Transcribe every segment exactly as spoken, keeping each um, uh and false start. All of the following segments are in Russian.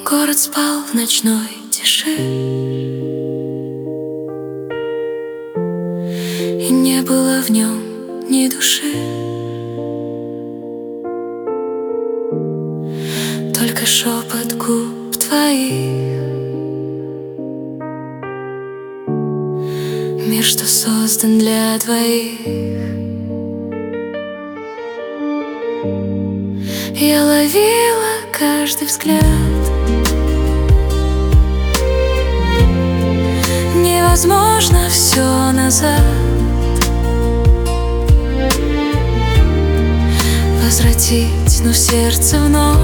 Город спал в ночной тиши, и не было в нем ни души. Только шепот губ твоих, мир, что создан для двоих. Я ловила каждый взгляд, невозможно все назад возвратить, но сердце вновь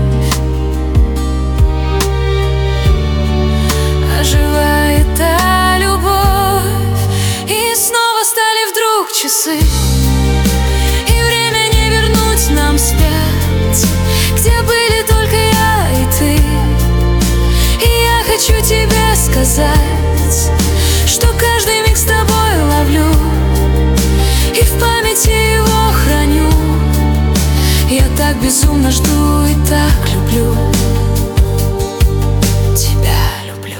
оживает та любовь. И снова стали вдруг часы, и время не вернуть нам вспять, где были только я и ты. И я хочу тебе сказать, что каждый миг с тобой ловлю и в памяти его храню. Я так безумно жду и так люблю. Тебя люблю.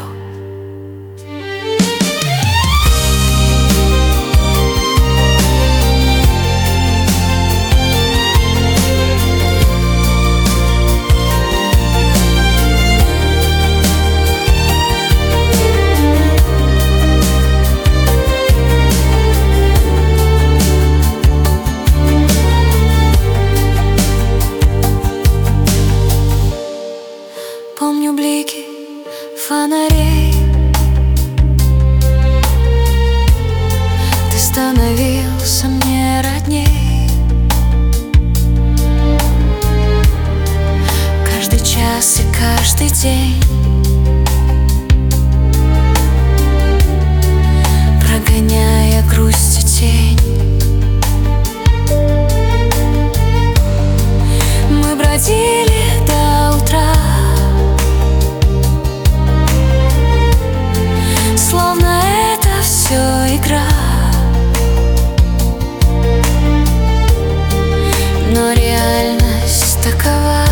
Помню блики фонарей, ты становился мне родней. Каждый час и каждый день прогоняя грусть и тень, мы бродили до утра, словно это все игра. Но реальность такова,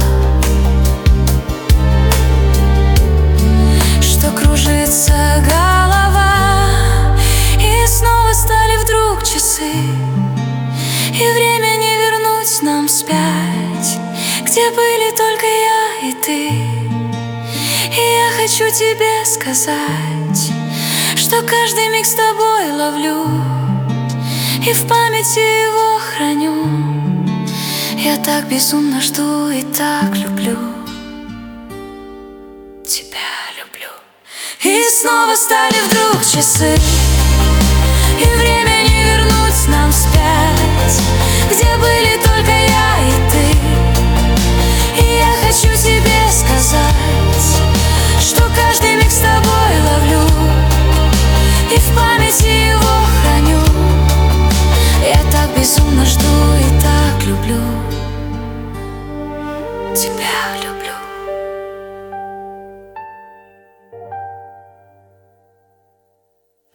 что кружится голова. И снова стали вдруг часы, и время не вернуть нам вспять, где были только я и ты. И я хочу тебе сказать, что каждый миг с тобой ловлю и в памяти его храню. Я так безумно жду и так люблю. Тебя люблю. И снова стали вдруг часы, и время не вернуть нам вспять, где были только я и ты. И я хочу тебе сказать, что каждый миг с тобой ловлю и в памяти его храню. Я так безумно жду и так люблю. Тебя люблю.